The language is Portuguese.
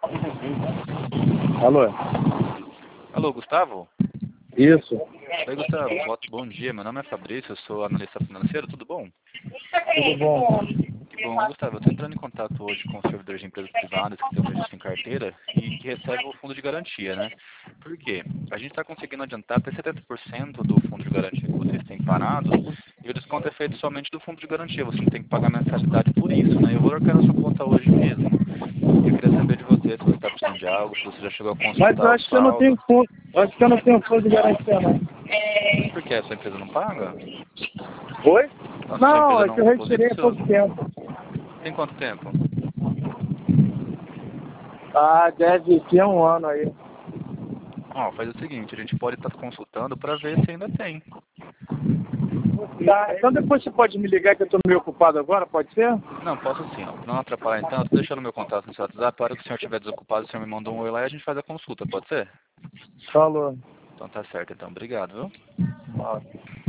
Alô? Alô, Gustavo? Isso. Oi, Gustavo. Bom dia. Meu nome é Fabrício, eu sou analista financeiro, tudo bom? Tudo bom? Que bom. Gustavo, eu estou entrando em contato hoje com servidores de empresas privadas que têm um registro em carteira e que recebem o fundo de garantia, né? Por quê? A gente está conseguindo adiantar até 70% do fundo de garantia que vocês têm parado e o desconto é feito somente do fundo de garantia. Você não tem que pagar mensalidade por isso, né? Eu vou marcar na sua conta hoje mesmo. Eu queria saber de você se você está precisando de algo, se você já chegou a Mas eu consultar o acho que eu não tenho saldo. fundo. Acho que eu não tenho fundo de garantia, não. Por que a sua empresa não paga? Oi? A sua Não, empresa é que não eu deposita retirei o há seu... pouco tempo. Tem quanto tempo? Ah, deve ter um ano aí. Ó, faz o seguinte, a gente pode estar consultando para ver se ainda tem. Tá, então depois você pode me ligar que eu tô meio ocupado agora, pode ser? Não, posso sim, ó. Pra não atrapalhar então, eu tô deixando meu contato no seu WhatsApp. A hora que o senhor estiver desocupado, o senhor me manda um oi lá e a gente faz a consulta, pode ser? Falou. Então tá certo, então. Obrigado, viu? Falou.